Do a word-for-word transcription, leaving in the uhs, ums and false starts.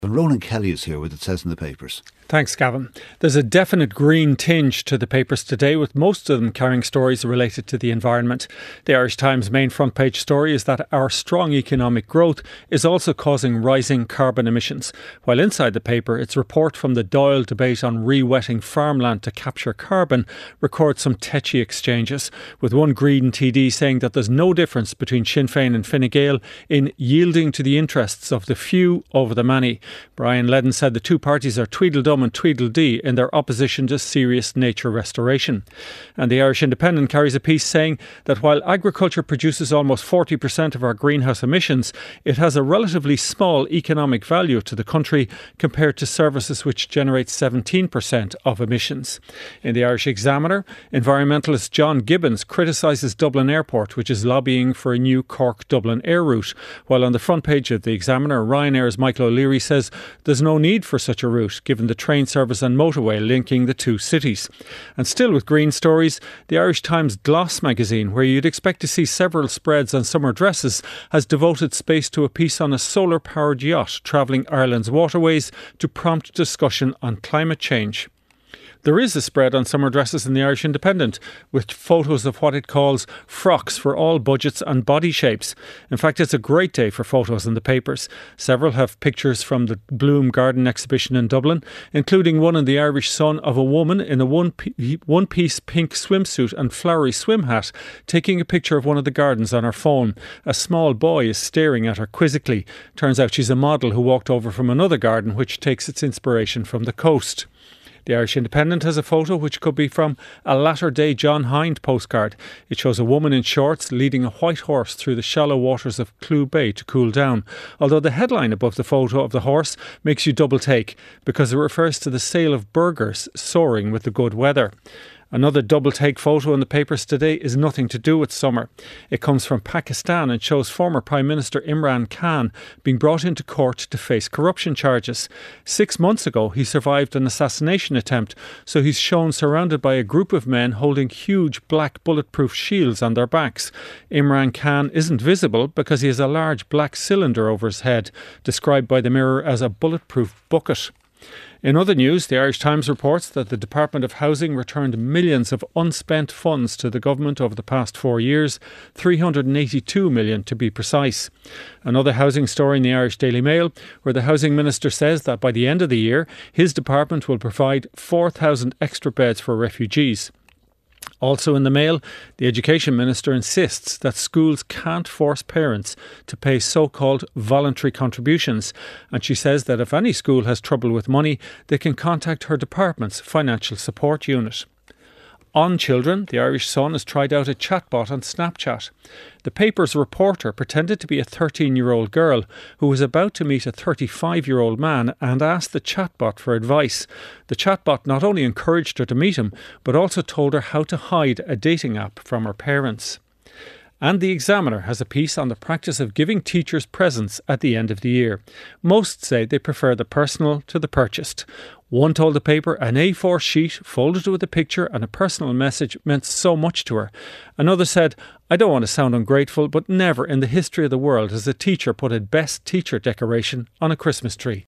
And Ronan Kelly is here with It Says in the Papers. Thanks, Gavin. There's a definite green tinge to the papers today, with most of them carrying stories related to the environment. The Irish Times main front page story is that our strong economic growth is also causing rising carbon emissions. While inside the paper, its report from the Dáil debate on re-wetting farmland to capture carbon records some tetchy exchanges, with one Green T D saying that there's no difference between Sinn Féin and Fine Gael in yielding to the interests of the few over the many. Brian Ledden said the two parties are Tweedledum and Tweedledee in their opposition to serious nature restoration. And the Irish Independent carries a piece saying that while agriculture produces almost forty percent of our greenhouse emissions, it has a relatively small economic value to the country compared to services which generate seventeen percent of emissions. In the Irish Examiner, environmentalist John Gibbons criticises Dublin Airport, which is lobbying for a new Cork-Dublin air route, while on the front page of the Examiner, Ryanair's Michael O'Leary says there's no need for such a route, given the train service and motorway linking the two cities. And still with green stories, the Irish Times Gloss magazine, where you'd expect to see several spreads on summer dresses, has devoted space to a piece on a solar-powered yacht travelling Ireland's waterways to prompt discussion on climate change. There is a spread on summer dresses in the Irish Independent, with photos of what it calls frocks for all budgets and body shapes. In fact, it's a great day for photos in the papers. Several have pictures from the Bloom Garden exhibition in Dublin, including one in the Irish Sun of a woman in a one one-piece pink swimsuit and flowery swim hat, taking a picture of one of the gardens on her phone. A small boy is staring at her quizzically. Turns out she's a model who walked over from another garden, which takes its inspiration from the coast. The Irish Independent has a photo which could be from a latter-day John Hind postcard. It shows a woman in shorts leading a white horse through the shallow waters of Clew Bay to cool down, although the headline above the photo of the horse makes you double take, because it refers to the sale of burgers soaring with the good weather. Another double-take photo in the papers today is nothing to do with summer. It comes from Pakistan and shows former Prime Minister Imran Khan being brought into court to face corruption charges. Six months ago, he survived an assassination attempt, so he's shown surrounded by a group of men holding huge black bulletproof shields on their backs. Imran Khan isn't visible because he has a large black cylinder over his head, described by the Mirror as a bulletproof bucket. In other news, the Irish Times reports that the Department of Housing returned millions of unspent funds to the government over the past four years, three hundred eighty-two million to be precise. Another housing story in the Irish Daily Mail, where the Housing Minister says that by the end of the year, his department will provide four thousand extra beds for refugees. Also in the Mail, the Education Minister insists that schools can't force parents to pay so-called voluntary contributions, and she says that if any school has trouble with money, they can contact her department's financial support unit. On children, the Irish Sun has tried out a chatbot on Snapchat. The paper's reporter pretended to be a thirteen-year-old girl who was about to meet a thirty-five-year-old man and asked the chatbot for advice. The chatbot not only encouraged her to meet him, but also told her how to hide a dating app from her parents. And the Examiner has a piece on the practice of giving teachers presents at the end of the year. Most say they prefer the personal to the purchased. One told the paper an A four sheet folded with a picture and a personal message meant so much to her. Another said, "I don't want to sound ungrateful, but never in the history of the world has a teacher put a best teacher decoration on a Christmas tree."